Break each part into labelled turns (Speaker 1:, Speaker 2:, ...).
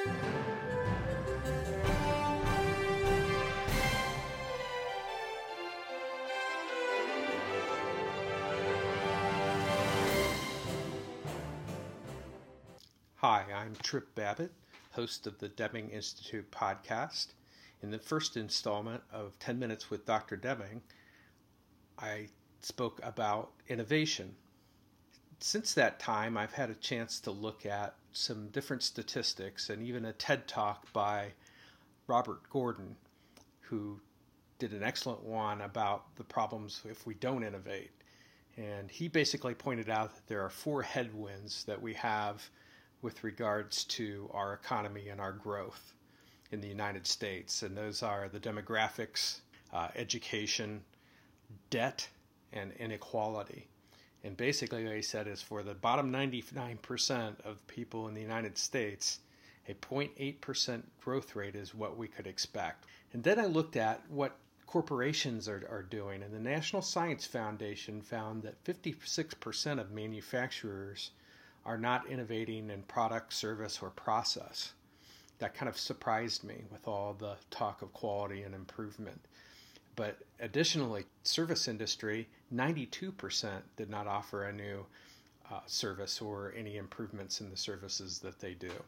Speaker 1: Hi, I'm Trip Babbitt, host of the Deming Institute podcast. In the first installment of 10 Minutes with Dr. Deming, I spoke about innovation. Since that time, I've had a chance to look at some different statistics and even a TED Talk by Robert Gordon, who did an excellent one about the problems if we don't innovate. And he basically pointed out that there are 4 headwinds that we have with regards to our economy and our growth in the United States. And those are the demographics, education, debt, and inequality. And basically what he said is for the bottom 99% of people in the United States, a 0.8% growth rate is what we could expect. And then I looked at what corporations are doing, and the National Science Foundation found that 56% of manufacturers are not innovating in product, service, or process. That kind of surprised me with all the talk of quality and improvement. But additionally, service industry, 92% did not offer a new service or any improvements in the services that they do.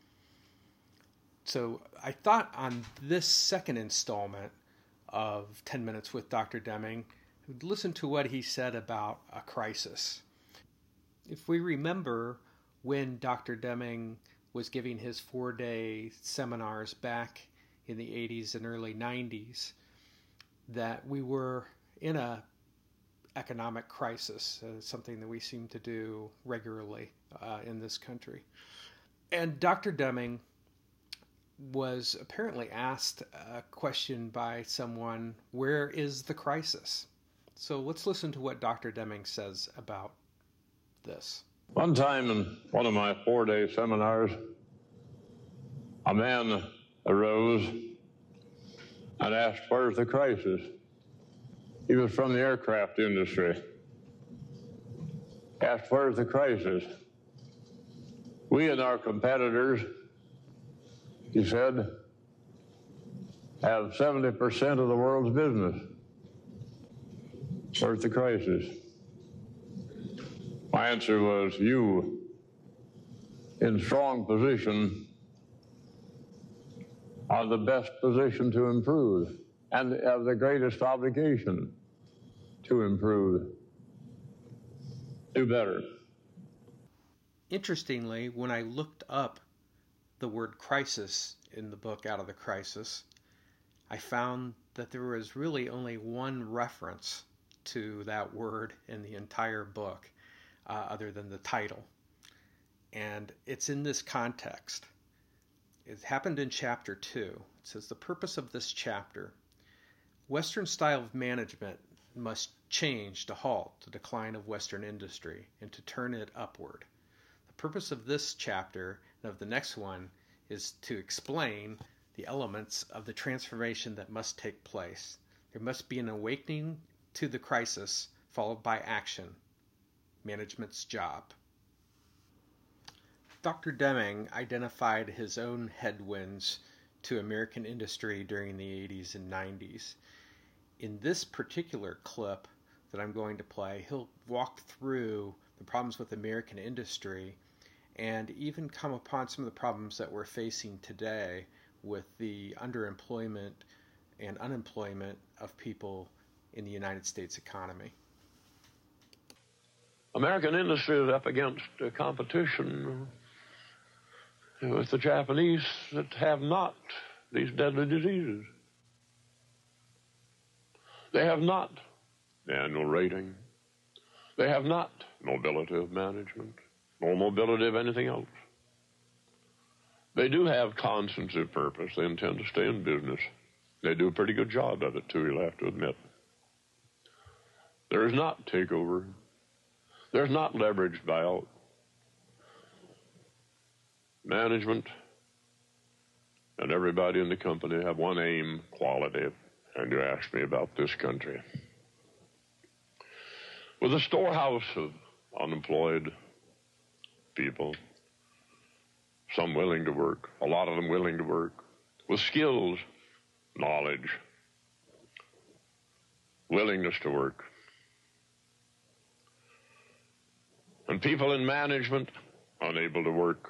Speaker 1: So I thought on this second installment of 10 Minutes with Dr. Deming, listen to what he said about a crisis. If we remember when Dr. Deming was giving his 4-day seminars back in the 80s and early 90s, that we were in a economic crisis, something that we seem to do regularly in this country. And Dr. Deming was apparently asked a question by someone, where is the crisis? So let's listen to what Dr. Deming says about this.
Speaker 2: One time in one of my 4-day seminars, a man arose and asked, where's the crisis? He was from the aircraft industry. Asked, where's the crisis? We and our competitors, he said, have 70% of the world's business. Where's the crisis? My answer was, you, in strong position, are the best position to improve and have the greatest obligation to improve. Do better.
Speaker 1: Interestingly, when I looked up the word crisis in the book Out of the Crisis, I found that there was really only one reference to that word in the entire book, other than the title. And it's in this context. It happened in chapter 2. It says, the purpose of this chapter, Western style of management must change to halt the decline of Western industry and to turn it upward. The purpose of this chapter and of the next one is to explain the elements of the transformation that must take place. There must be an awakening to the crisis followed by action. Management's job. Dr. Deming identified his own headwinds to American industry during the 80s and 90s. In this particular clip that I'm going to play, he'll walk through the problems with American industry and even come upon some of the problems that we're facing today with the underemployment and unemployment of people in the United States economy.
Speaker 2: American industry is up against competition with the Japanese that have not these deadly diseases. They have not the annual rating. They have not mobility of management, nor mobility of anything else. They do have constancy of purpose. They intend to stay in business. They do a pretty good job of it, too, you'll have to admit. There is not takeover. There's not leverage buyout. Management and everybody in the company have one aim, quality. And you ask me about this country. With a storehouse of unemployed people, some willing to work, a lot of them willing to work, with skills, knowledge, willingness to work. And people in management unable to work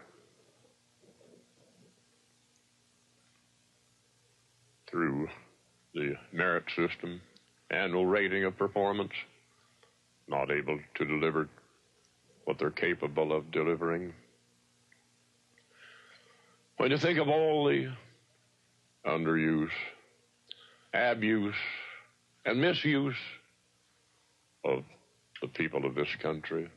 Speaker 2: through the merit system, annual rating of performance, not able to deliver what they're capable of delivering. When you think of all the underuse, abuse, and misuse of the people of this country,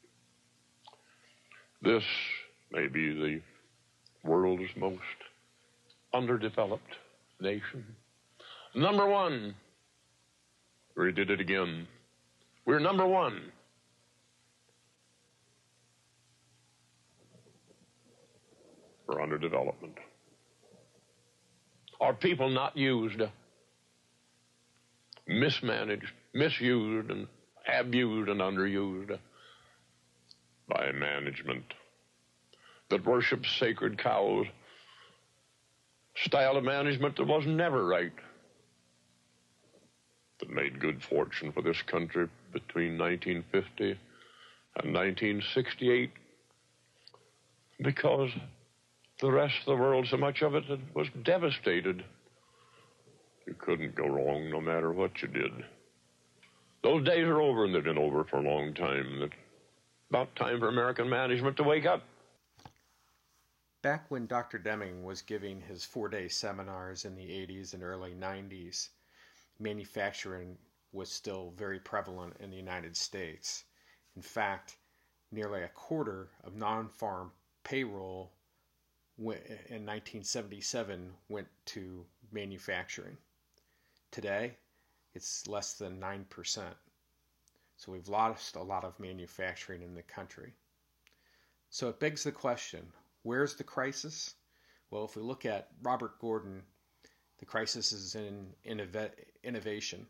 Speaker 2: this may be the world's most underdeveloped nation. Number one. We did it again. We're number one. For underdevelopment. Are people not used, mismanaged, misused, and abused and underused by a management that worships sacred cows, style of management that was never right, that made good fortune for this country between 1950 and 1968, because the rest of the world, so much of it was devastated. You couldn't go wrong no matter what you did. Those days are over, and they've been over for a long time. It's about time for American management to wake up.
Speaker 1: Back when Dr. Deming was giving his 4-day seminars in the 80s and early 90s, manufacturing was still very prevalent in the United States. In fact, nearly a quarter of non-farm payroll in 1977 went to manufacturing. Today, it's less than 9%. So we've lost a lot of manufacturing in the country. So it begs the question, where's the crisis? Well, if we look at Robert Gordon, the crisis is in innovation.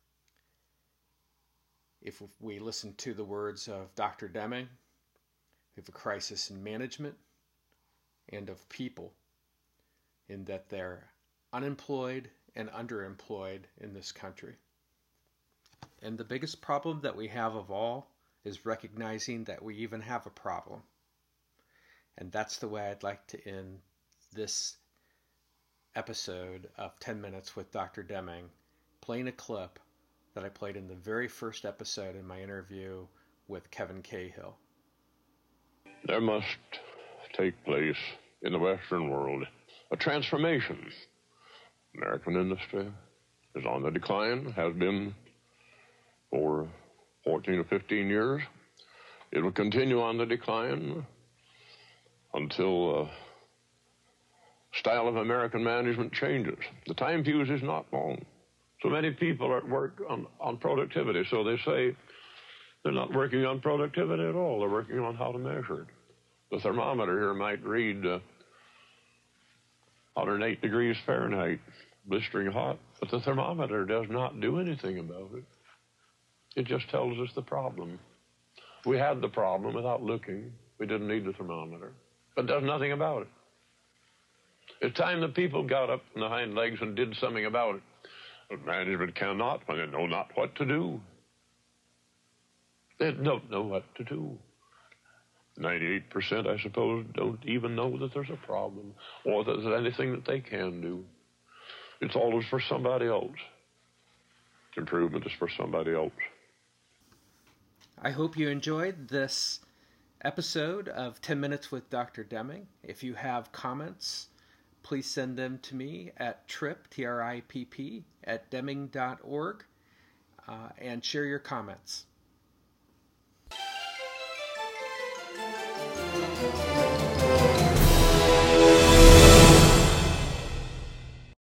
Speaker 1: If we listen to the words of Dr. Deming, we have a crisis in management and of people, in that they're unemployed and underemployed in this country. And the biggest problem that we have of all is recognizing that we even have a problem. And that's the way I'd like to end this episode of 10 Minutes with Dr. Deming, playing a clip that I played in the very first episode in my interview with Kevin Cahill.
Speaker 2: There must take place in the Western world a transformation. American industry is on the decline, has been for 14 or 15 years. It will continue on the decline until style of American management changes. The time fuse is not long. So many people are at work on productivity, so they say they're not working on productivity at all. They're working on how to measure it. The thermometer here might read 108 degrees Fahrenheit, blistering hot, but the thermometer does not do anything about it. It just tells us the problem. We had the problem without looking. We didn't need the thermometer. But it does nothing about it. It's time the people got up on the hind legs and did something about it. But management cannot when they know not what to do. They don't know what to do. 98%, I suppose, don't even know that there's a problem or that there's anything that they can do. It's always for somebody else. Improvement is for somebody else.
Speaker 1: I hope you enjoyed this episode of 10 Minutes with Dr. Deming. If you have comments, please send them to me at tripp, T-R-I-P-P, @deming.org, and share your comments.